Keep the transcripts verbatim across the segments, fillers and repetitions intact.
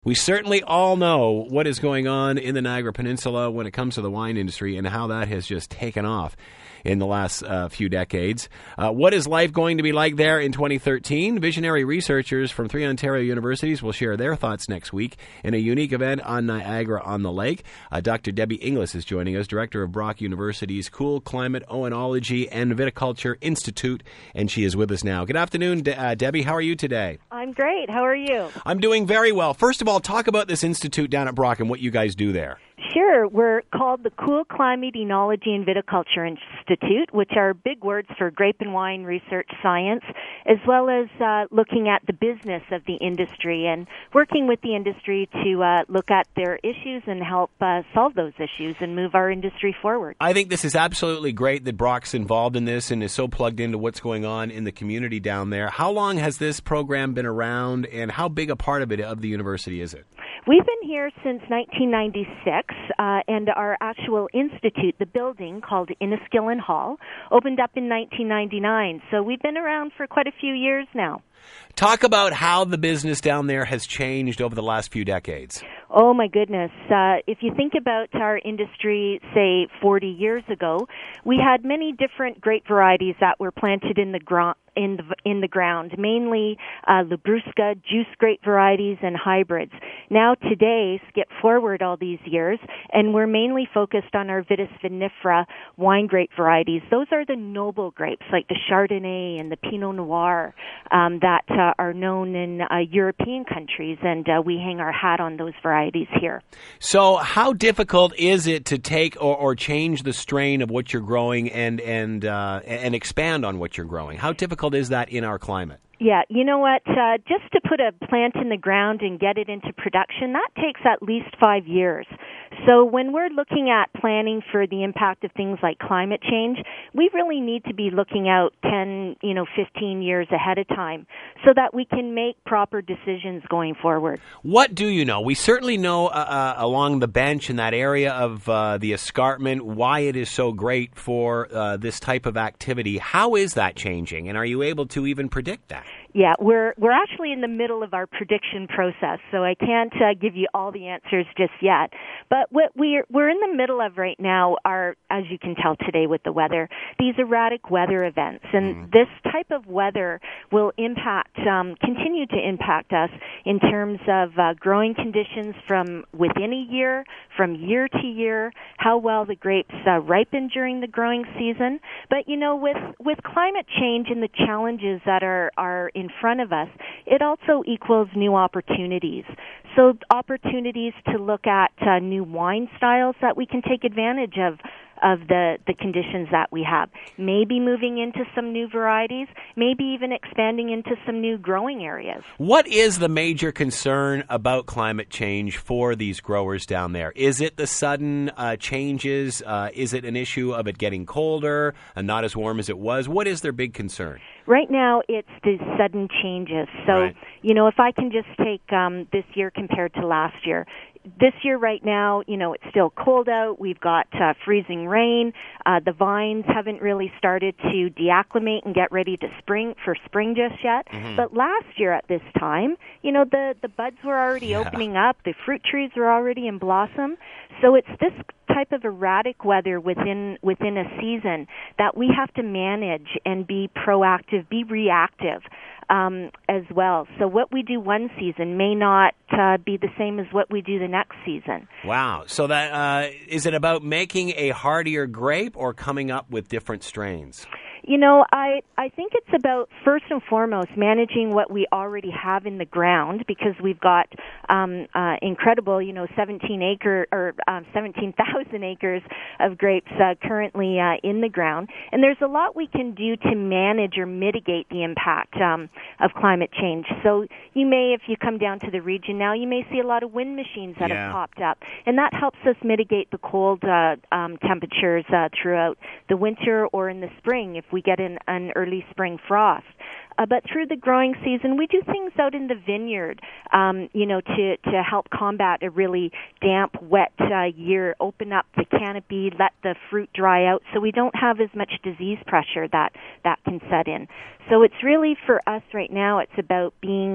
We certainly all know what is going on in the Niagara Peninsula when it comes to the wine industry and how that has just taken off in the last uh, few decades. Uh, what is life going to be like there in twenty thirteen? Visionary researchers from three Ontario universities will share their thoughts next week in a unique event on Niagara on the Lake. Uh, Doctor Debbie Inglis is joining us, director of Brock University's Cool Climate Oenology and Viticulture Institute, and she is with us now. Good afternoon, De- uh, Debbie. How are you today? I'm great. How are you? I'm doing very well. First of all, talk about this institute down at Brock and what you guys do there. Sure. We're called the Cool Climate Enology and Viticulture Institute, which are big words for grape and wine research science, as well as uh, looking at the business of the industry and working with the industry to uh, look at their issues and help uh, solve those issues and move our industry forward. I think this is absolutely great that Brock's involved in this and is so plugged into what's going on in the community down there. How long has this program been around, and how big a part of it of the university is it? We've been here since nineteen ninety-six, uh, and our actual institute, the building called Inniskillen Hall, opened up in nineteen ninety-nine. So we've been around for quite a few years now. Talk about how the business down there has changed over the last few decades. Oh, my goodness. Uh, if you think about our industry, say, forty years ago, we had many different grape varieties that were planted in the ground. In the, in the ground, mainly uh, Labrusca, juice grape varieties, and hybrids. Now today, skip forward all these years, and we're mainly focused on our Vitis vinifera wine grape varieties. Those are the noble grapes, like the Chardonnay and the Pinot Noir, um, that uh, are known in uh, European countries, and uh, we hang our hat on those varieties here. So how difficult is it to take or, or change the strain of what you're growing and, and, uh, and expand on what you're growing? How difficult is that in our climate? Yeah, you know what? Uh, just to put a plant in the ground and get it into production, that takes at least five years. So when we're looking at planning for the impact of things like climate change, we really need to be looking out ten, you know, fifteen years ahead of time so that we can make proper decisions going forward. What do you know? We certainly know uh, uh, along the bench in that area of uh, the escarpment why it is so great for uh, this type of activity. How is that changing, and are you able to even predict that? Yeah, we're we're actually in the middle of our prediction process, so I can't uh, give you all the answers just yet. But what we're we're in the middle of right now are, as you can tell today with the weather, these erratic weather events, and mm. this type of weather will impact, um, continue to impact us in terms of uh, growing conditions from within a year, from year to year, how well the grapes uh, ripen during the growing season. But you know, with with climate change and the challenges that are are in front of us, it also equals new opportunities. So opportunities to look at uh, new wine styles that we can take advantage of of the, the conditions that we have. Maybe moving into some new varieties, maybe even expanding into some new growing areas. What is the major concern about climate change for these growers down there? Is it the sudden uh, changes? Uh, is it an issue of it getting colder and not as warm as it was? What is their big concern? Right now, it's the sudden changes. So, right. you know, if I can just take um, this year compared to last year, this year right now, you know, it's still cold out. We've got uh, freezing rain. Uh, the vines haven't really started to deacclimate and get ready to spring for spring just yet. Mm-hmm. But last year at this time, you know, the, the buds were already yeah. opening up. The fruit trees were already in blossom. So it's this type of erratic weather within within a season that we have to manage and be proactive, be reactive. Um, as well. So what we do one season may not uh, be the same as what we do the next season. Wow. So that uh, is it about making a hardier grape or coming up with different strains? You know, I, I think it's about, first and foremost, managing what we already have in the ground, because we've got um, uh, incredible, you know, seventeen acre or um, seventeen thousand acres of grapes uh, currently uh, in the ground. And there's a lot we can do to manage or mitigate the impact um, of climate change. So you may, if you come down to the region now, you may see a lot of wind machines that yeah. have popped up. And that helps us mitigate the cold uh, um, temperatures uh, throughout the winter or in the spring if we get an, an early spring frost. Uh, but through the growing season, we do things out in the vineyard, um, you know, to, to help combat a really damp, wet uh, year, open up the canopy, let the fruit dry out so we don't have as much disease pressure that, that can set in. So it's really, for us right now, it's about being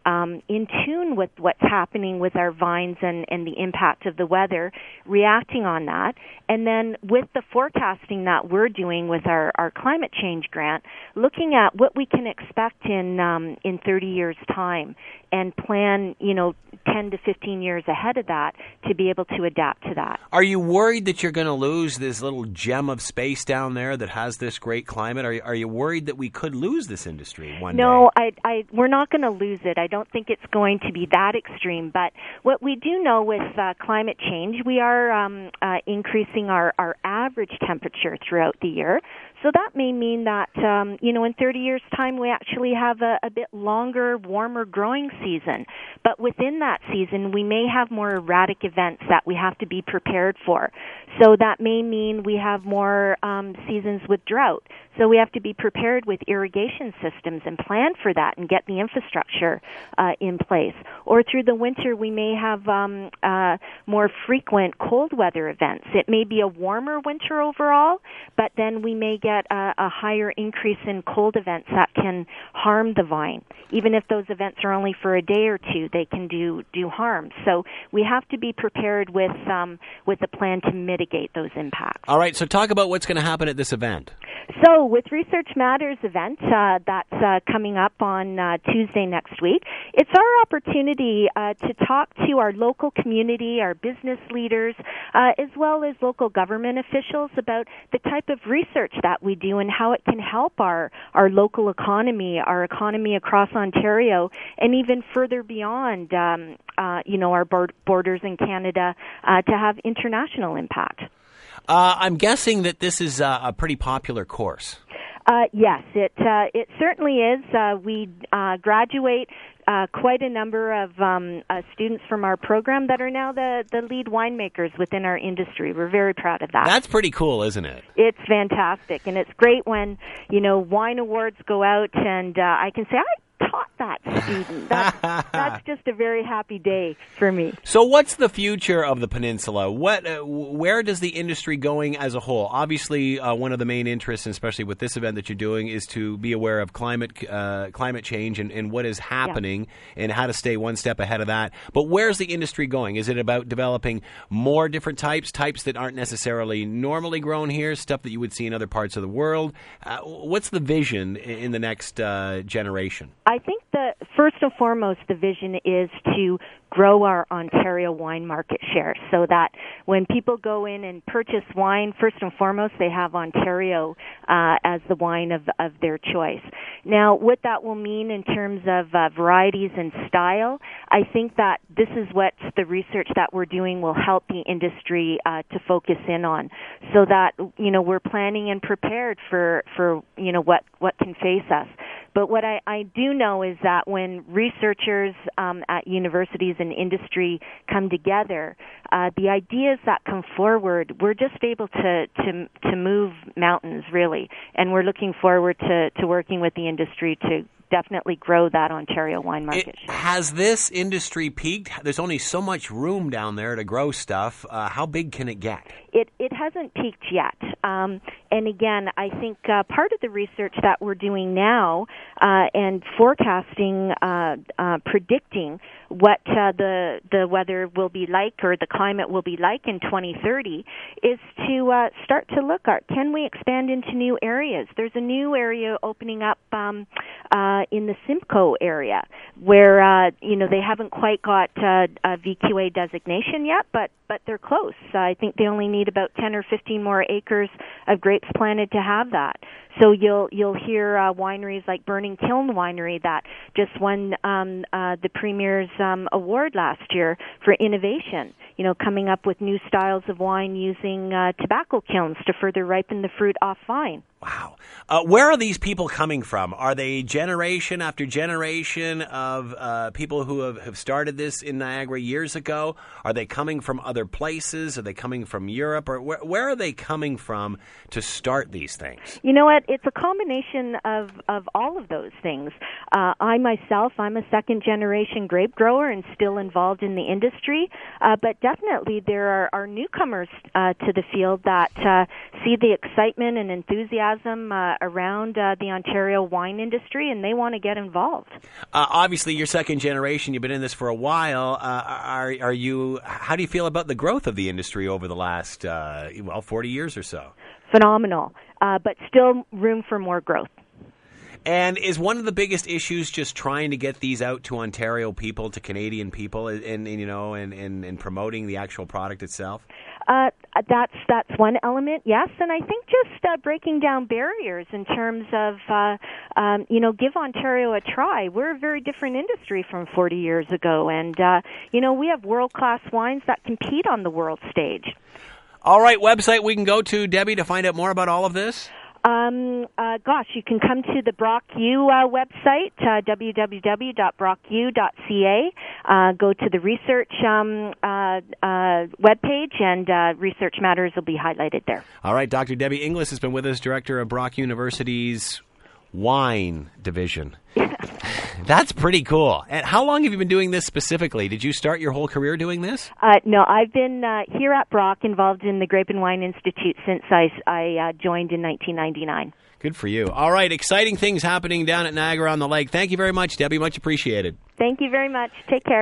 um, in tune with what's happening with our vines and, and the impact of the weather, reacting on that. And then with the forecasting that we're doing with our, our climate change grant, looking at what we can expect in um, in thirty years' time and plan, you know, ten to fifteen years ahead of that to be able to adapt to that. Are you worried that you're going to lose this little gem of space down there that has this great climate? Are you, are you worried that we could lose this industry one no, day? No, I, I, we're not going to lose it. I don't think it's going to be that extreme. But what we do know with uh, climate change, we are um, uh, increasing our, our average temperature throughout the year. So that may mean that, um, you know, in thirty years' time, we actually have a, a bit longer, warmer growing season. But within that season, we may have more erratic events that we have to be prepared for. So that may mean we have more um, seasons with drought. So we have to be prepared with irrigation systems and plan for that and get the infrastructure uh, in place. Or through the winter, we may have um, uh, more frequent cold weather events. It may be a warmer winter overall, but then we may get a, a higher increase in cold events that can harm the vine. Even if those events are only for a day or two, they can do, do harm. So we have to be prepared with um, with a plan to mitigate those impacts. All right, so talk about what's going to happen at this event. So with Research Matters event uh, that's uh, coming up on uh, Tuesday next week, it's our opportunity uh, to talk to our local community, our business leaders, uh, as well as local government officials about the type of research that we do and how it can help our, our local economy, our economy across Ontario, and even further beyond, um, uh, you know, our borders in Canada uh, to have international impact. Uh, I'm guessing that this is uh, a pretty popular course. Uh, yes, it uh, it certainly is. Uh, we uh, graduate uh, quite a number of um, uh, students from our program that are now the, the lead winemakers within our industry. We're very proud of that. That's pretty cool, isn't it? It's fantastic, and it's great when, you know, wine awards go out and uh, I can say, I taught that student. That's, that's just a very happy day for me. So what's the future of the peninsula? What, uh, where does the industry going as a whole? Obviously, uh, one of the main interests, especially with this event that you're doing, is to be aware of climate uh, climate change and, and what is happening yeah. and how to stay one step ahead of that. But where's the industry going? Is it about developing more different types, types that aren't necessarily normally grown here, stuff that you would see in other parts of the world? Uh, what's the vision in the next uh, generation? I think the first and foremost, the vision is to grow our Ontario wine market share so that when people go in and purchase wine, first and foremost, they have Ontario uh, as the wine of, of their choice. Now, what that will mean in terms of uh, varieties and style, I think that this is what the research that we're doing will help the industry uh, to focus in on so that, you know, we're planning and prepared for, for you know, what, what can face us. But what I, I do know is that when researchers um, at universities and industry come together, uh, the ideas that come forward, we're just able to, to, to move mountains, really. And we're looking forward to, to working with the industry to definitely grow that Ontario wine market. It, has this industry peaked? There's only so much room down there to grow stuff. Uh, how big can it get? It it hasn't peaked yet. Um, and again, I think uh, part of the research that we're doing now uh, and forecasting, uh, uh, predicting what uh, the the weather will be like or the climate will be like in twenty thirty is to uh, start to look at, can we expand into new areas? There's a new area opening up um, uh, in the Simcoe area where, uh, you know, they haven't quite got uh, a V Q A designation yet, but, but they're close. Uh, I think they only need about ten or fifteen more acres of grapes planted to have that. So you'll you'll hear uh, wineries like Burning Kiln Winery that just won um, uh, the Premier's um, award last year for innovation, you know, coming up with new styles of wine using uh, tobacco kilns to further ripen the fruit off vine. Wow. Uh, where are these people coming from? Are they generation after generation of uh, people who have, have started this in Niagara years ago? Are they coming from other places? Are they coming from Europe? Or where, where are they coming from to start these things? You know what? It's a combination of, of all of those things. Uh, I myself, I'm a second-generation grape grower and still involved in the industry, uh, but definitely there are, are newcomers uh, to the field that uh, see the excitement and enthusiasm enthusiasm uh, around uh, the Ontario wine industry, and they want to get involved. Uh, obviously, you're second generation. You've been in this for a while. Uh, are are you? How do you feel about the growth of the industry over the last uh, well forty years or so? Phenomenal, uh, but still room for more growth. And is one of the biggest issues just trying to get these out to Ontario people, to Canadian people, and, and you know, and, and, and promoting the actual product itself? Uh, that's that's one element, yes, and I think just uh, breaking down barriers in terms of, uh, um, you know, give Ontario a try. We're a very different industry from forty years ago, and, uh, you know, we have world-class wines that compete on the world stage. All right, website we can go to, Debbie, to find out more about all of this? Um, uh, gosh, you can come to the Brock U uh, website, uh, w w w dot brock u dot c a. Uh, go to the research um, uh, uh, webpage, and uh, research matters will be highlighted there. All right, Doctor Debbie Inglis has been with us, director of Brock University's wine division. That's pretty cool. And how long have you been doing this specifically? Did you start your whole career doing this? Uh, no, I've been uh, here at Brock involved in the Grape and Wine Institute since I, I uh, joined in nineteen ninety-nine. Good for you. All right, exciting things happening down at Niagara on the Lake. Thank you very much, Debbie. Much appreciated. Thank you very much. Take care.